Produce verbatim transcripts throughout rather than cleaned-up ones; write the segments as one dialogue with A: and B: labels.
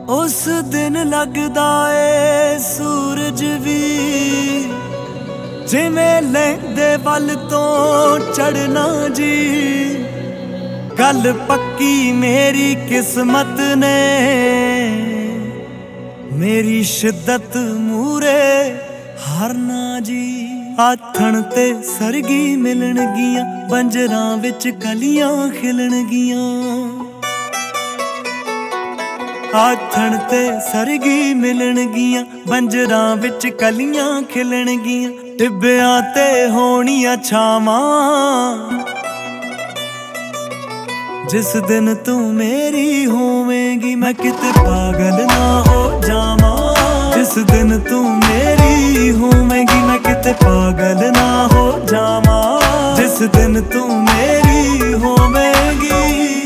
A: उस दिन लगदा ए सूरज भी जिवें लैंदे वल तो चढ़ना जी। गल पक्की मेरी किस्मत ने मेरी शिद्दत मूरे हारना जी। आथण ते सरगी मिलणगियां बंजरां विच कलियां खिलणगियां। आथण ते सरगी मिलणगियां बंजरां विच कलियां खिलणगियां। टिब्बियां ते होणियां छावां जिस दिन तू मेरी होवेंगी मैं किते पागल ना हो जावां। जिस दिन तू मेरी होवेंगी मैं किते पागल ना हो जावां। जिस दिन तू मेरी होवेंगी।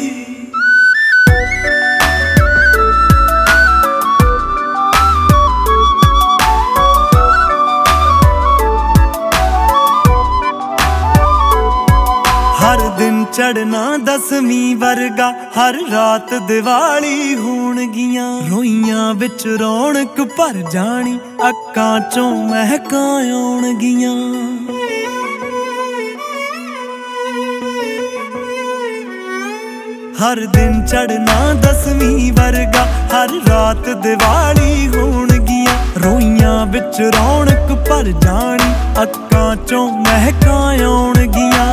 A: हर दिन चढ़ना दसवीं वर्गा हर रात दिवाली होणगियां। रोइयां विच रौनक भर जानी अक्कां चों महकां आउणगियां। हर दिन चढ़ना दसवीं वर्गा हर रात दिवाली होणगियां। रोइयां विच रौनक भर जानी अक्कां चों महकां आउणगियां।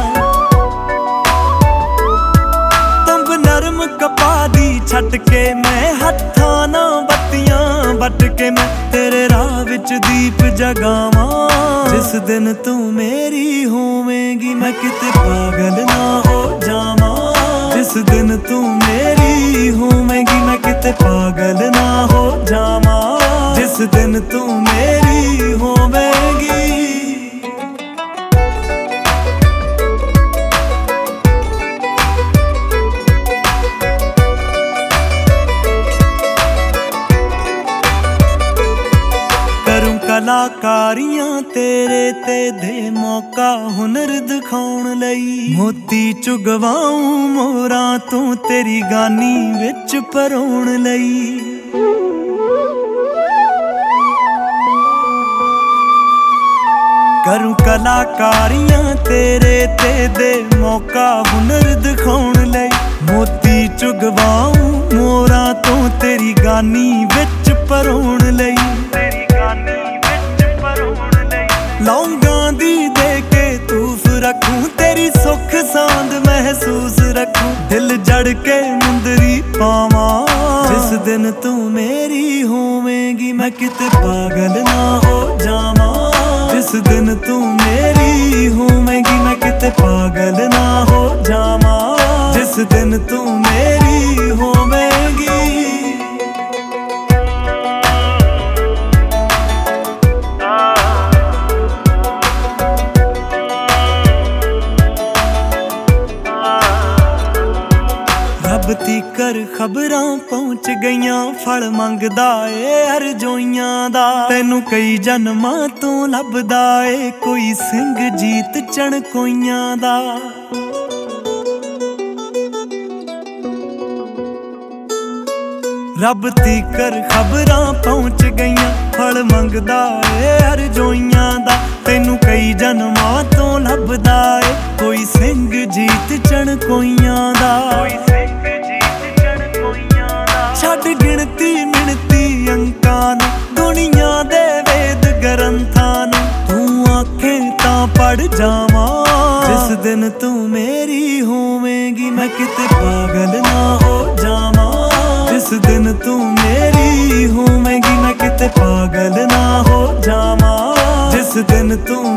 A: नरम कपा दी छट के मैं हत्थां ना बत्तियां बट के मैं तेरे राह विच दीप जगावां। जिस दिन तू मेरी होवेंगी मैं किते पागल ना हो जावां। जिस दिन तू मेरी होवेंगी मैं किते पागल ना हो जावां। जिस दिन तू मेरी होवेंगी। कलाकारियां तेरे ते दे मौका हुनर दिखाउण लई। मोती चुगवाऊं मोरां तू तेरी गानी विच परोण लई। करूं कलाकारियां तेरे ते दे मौका हुनर दिखाउण लई। मोती चुगवाऊं मोरां तू तेरी गानी विच परोण लई। लौंगां दी दे के तूफ रखूं तेरी सुख सांद महसूस रखूं। दिल जड़ के मुंदरी पावां। जिस दिन तू मेरी होवेंगी मैं किते पागल ना हो जावां। जिस दिन तू मेरी होवेंगी मैं किते पागल ना हो जावां। जिस दिन तू मेरी होवेंगी। रब तीकर खबरां पहुंच गईयां फल मंगदा ए अरजोइयां दा। तैनू कई जन्मां तो लभदा ए कोई सिंह जीत चणकोइयां दा। रब तीकर खबरां पहुंच गईयां फल मंगदा ए अरजोइयां दा। तैनू कई जन्मां तो लभदा ए कोई सिंह जीत चणकोइयां दा। छड़ गिणती मिणती अंकां नूं दुनिया दे वेद ग्रंथां नूं तू आखे तां पढ़ जावां। जिस दिन तू मेरी होवेंगी मैं किते पागल ना हो जावां। जिस दिन तू मेरी होवेंगी मैं किते पागल ना हो जावां। जिस दिन तू